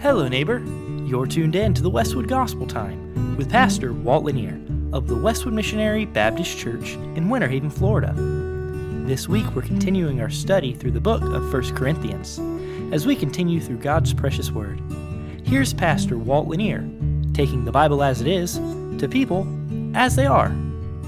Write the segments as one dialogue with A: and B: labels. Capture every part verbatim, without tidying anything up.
A: Hello, neighbor. You're tuned in to the Westwood Gospel Time with Pastor Walt Lanier of the Westwood Missionary Baptist Church in Winter Haven, Florida. This week, we're continuing our study through the book of First Corinthians as we continue through God's precious word. Here's Pastor Walt Lanier taking the Bible as it is to people as they are.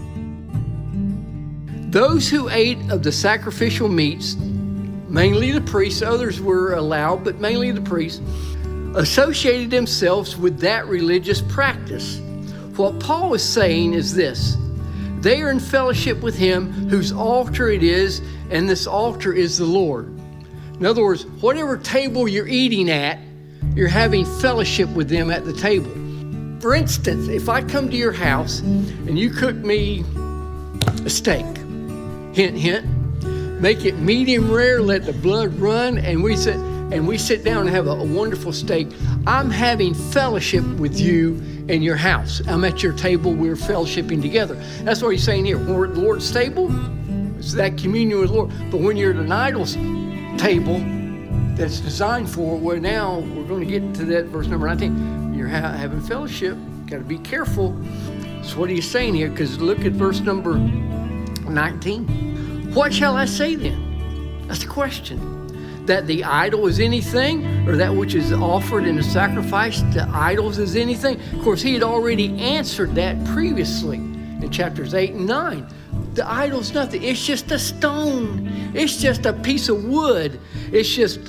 B: Those who ate of the sacrificial meats, mainly the priests, others were allowed, but mainly the priests, associated themselves with that religious practice. What Paul is saying is this: they are in fellowship with him whose altar it is, and this altar is the Lord. In other words, whatever table you're eating at, you're having fellowship with them at the table. For instance, if I come to your house and you cook me a steak, hint, hint, make it medium rare, let the blood run, and we sit and we sit down and have a, a wonderful steak. I'm having fellowship with you in your house. I'm at your table, we're fellowshipping together. That's what he's saying here. When we're at the Lord's table, it's that communion with the Lord. But when you're at an idol's table that's designed for, well, now we're going to get to that verse number nineteen. You're ha- having fellowship. Got to be careful. That's what he's saying here, because look at verse number nineteen. What shall I say then? That's the question. That the idol is anything, or that which is offered in a sacrifice to idols is anything? Of course, he had already answered that previously in chapters eight and nine. The idol's nothing. It's just a stone. It's just a piece of wood. It's just,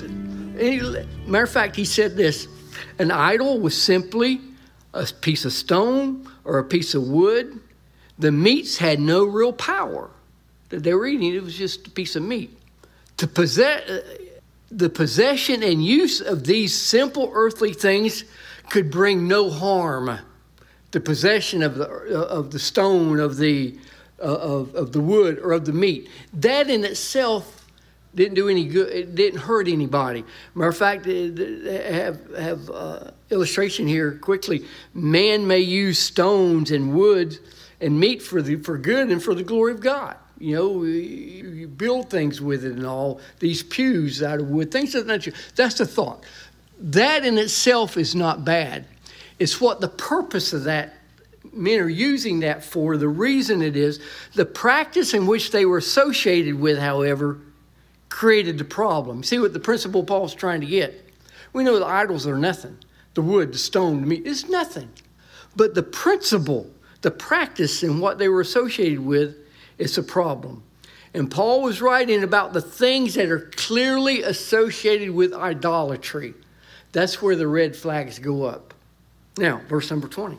B: matter of fact, he said this: an idol was simply a piece of stone or a piece of wood. The meats had no real power that they were eating. It was just a piece of meat. To possess, the possession and use of these simple earthly things could bring no harm. The possession of the of the stone, of the uh, of of the wood, or of the meat, that in itself didn't do any good. It didn't hurt anybody. Matter of fact, I have have uh, illustration here quickly. Man may use stones and wood and meat for the for good and for the glory of God. You know, you build things with it and all, these pews out of wood, things of that nature. That's the thought. That in itself is not bad. It's what the purpose of that, men are using that for, the reason it is. The practice in which they were associated with, however, created the problem. See what the principle Paul's trying to get? We know the idols are nothing. The wood, the stone, the meat is nothing. But the principle, the practice in what they were associated with, it's a problem. And Paul was writing about the things that are clearly associated with idolatry. That's where the red flags go up. Now, verse number twenty.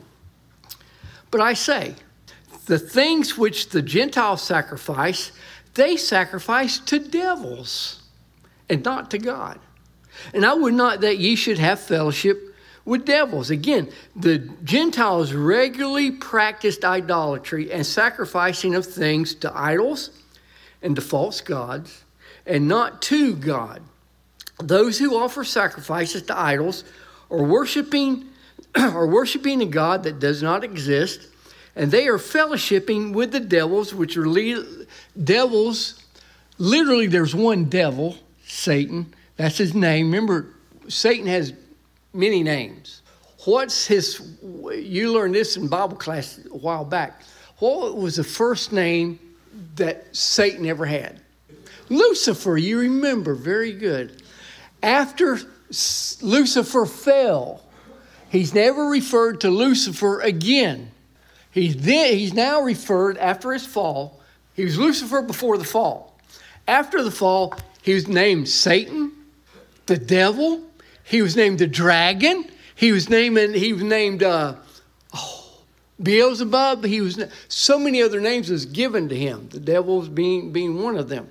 B: But I say, the things which the Gentiles sacrifice, they sacrifice to devils and not to God. And I would not that ye should have fellowship with devils. Again, the Gentiles regularly practiced idolatry and sacrificing of things to idols and to false gods, and not to God. Those who offer sacrifices to idols are worshiping, are worshiping a God that does not exist, and they are fellowshipping with the devils, which are le- devils. Literally, there's one devil, Satan. That's his name. Remember, Satan has many names. What's his, you learned this in Bible class a while back. What was the first name that Satan ever had? Lucifer, you remember, very good. After Lucifer fell, he's never referred to Lucifer again. He's, then, he's now referred, after his fall, he was Lucifer before the fall. After the fall, he was named Satan, the devil. He was named the dragon. He was named, he was named uh, oh, Beelzebub. He was so many other names was given to him. The devils being being one of them.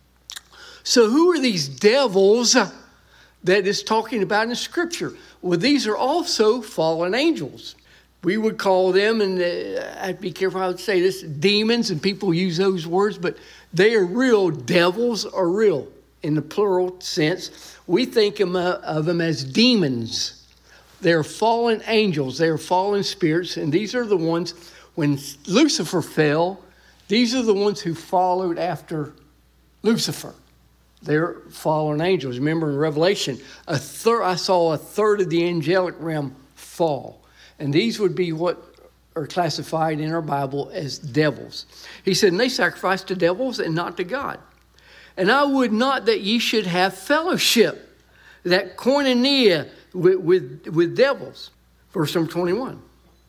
B: So who are these devils that is talking about in Scripture? Well, these are also fallen angels. We would call them, and uh, I'd be careful how I would say this, demons, and people use those words, but they are real. Devils are real in the plural sense. We think of them as demons. They're fallen angels. They're fallen spirits. And these are the ones, when Lucifer fell, these are the ones who followed after Lucifer. They're fallen angels. Remember in Revelation, a third, I saw a third of the angelic realm fall. And these would be what are classified in our Bible as devils. He said, and they sacrifice to devils and not to God. And I would not that ye should have fellowship, that koinonia with, with, with devils. Verse number twenty-one.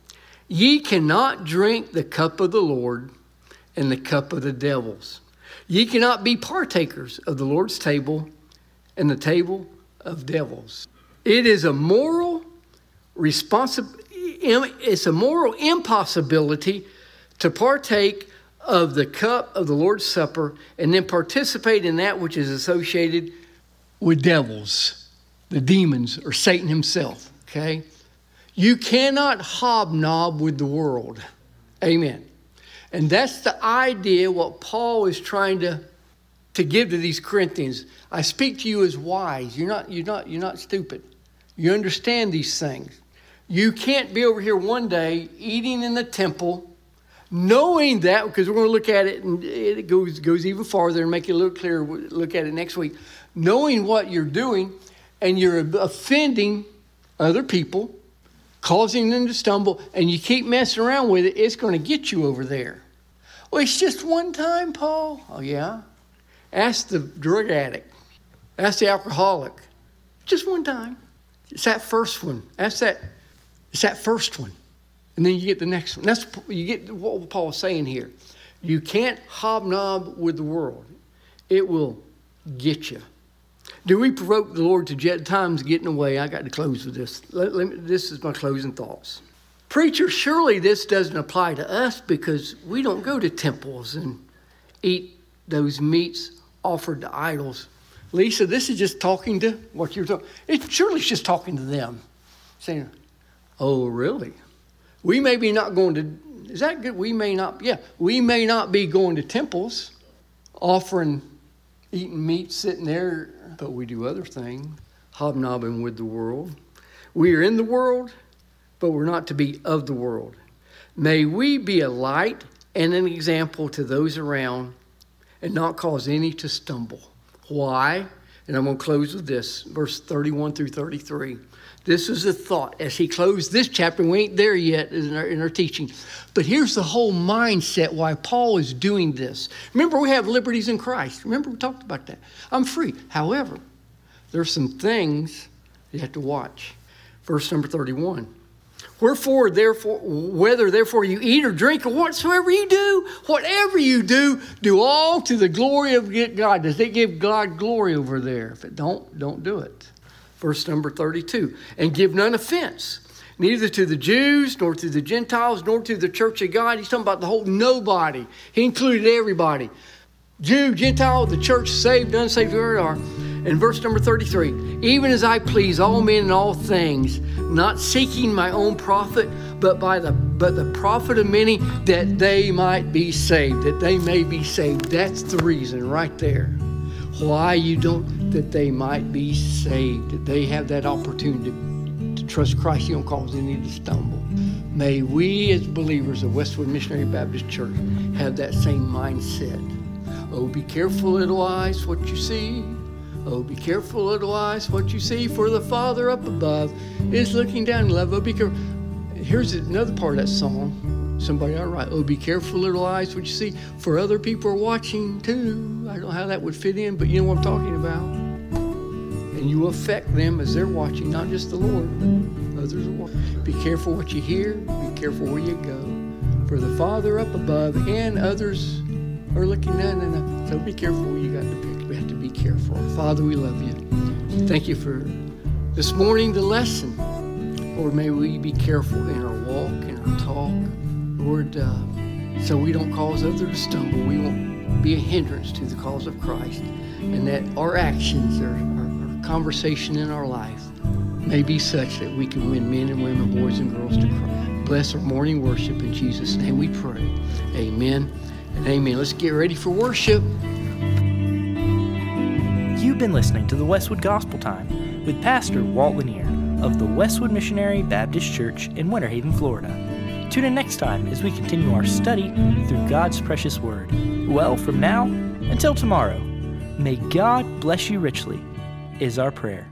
B: Ye cannot drink the cup of the Lord and the cup of the devils. Ye cannot be partakers of the Lord's table and the table of devils. It is a moral responsibility. It's a moral impossibility to partake of the cup of the Lord's Supper and then participate in that which is associated with devils, the demons, or Satan himself. Okay? You cannot hobnob with the world. Amen. And that's the idea what Paul is trying to, to give to these Corinthians. I speak to you as wise. You're not, you're not, you're not stupid. You understand these things. You can't be over here one day eating in the temple, knowing that, because we're going to look at it and it goes, goes even farther and make it a little clearer. We'll look at it next week. Knowing what you're doing and you're offending other people, causing them to stumble, and you keep messing around with it, it's going to get you over there. Well, it's just one time, Paul. Oh, yeah? Ask the drug addict. Ask the alcoholic. Just one time. It's that first one. Ask that. It's that first one. And then you get the next one. That's you get what Paul's saying here. You can't hobnob with the world. It will get you. Do we provoke the Lord to jet times getting away? I got to close with this. Let, let me, this is my closing thoughts. Preacher, surely this doesn't apply to us because we don't go to temples and eat those meats offered to idols. Lisa, this is just talking to what you're talking. It surely it's just talking to them. Saying, oh, really? We may be not going to, is that good? We may not, yeah, we may not be going to temples, offering, eating meat, sitting there, but we do other things, hobnobbing with the world. We are in the world, but we're not to be of the world. May we be a light and an example to those around and not cause any to stumble. Why? And I'm going to close with this, verse thirty-one through thirty-three. This is a thought as he closed this chapter. We ain't there yet in our, in our teaching. But here's the whole mindset why Paul is doing this. Remember, we have liberties in Christ. Remember, we talked about that. I'm free. However, there's some things you have to watch. Verse number thirty-one. Wherefore, therefore, whether therefore you eat or drink or whatsoever you do, whatever you do, do all to the glory of God. Does it give God glory over there? If it don't, don't do it. Verse number thirty-two. And give none offense, neither to the Jews, nor to the Gentiles, nor to the church of God. He's talking about the whole nobody. He included everybody. Jew, Gentile, the church, saved, unsaved, whoever they are. And verse number thirty-three. Even as I please all men in all things, not seeking my own profit, but by the but the profit of many, that they might be saved, that they may be saved. That's the reason right there. Why you don't, that they might be saved, that they have that opportunity to, to trust Christ. You don't cause any to stumble. May we as believers of Westwood Missionary Baptist Church have that same mindset. Oh, be careful, little eyes, what you see. Oh, be careful, little eyes, what you see, for the Father up above is looking down in love. Oh, be careful. Here's another part of that song. Somebody ought to write, oh, be careful, little eyes, what you see, for other people are watching too. I don't know how that would fit in, but you know what I'm talking about. And you affect them as they're watching, not just the Lord, but others are watching. Be careful what you hear. Be careful where you go. For the Father up above and others are looking down. And so be careful where you got to pick. We have to be careful. Father, we love you. Thank you for this morning, the lesson. Lord, may we be careful in our walk, in our talk. Lord, uh, so we don't cause others to stumble. We won't be a hindrance to the cause of Christ. And that our actions, our, our, our conversation in our life may be such that we can win men and women, boys and girls to Christ. Bless our morning worship. In Jesus' name we pray. Amen and amen. Let's get ready for worship.
A: You've been listening to the Westwood Gospel Time with Pastor Walt Lanier of the Westwood Missionary Baptist Church in Winter Haven, Florida. Tune in next time as we continue our study through God's precious Word. Well, from now until tomorrow, May God bless you richly, is our prayer.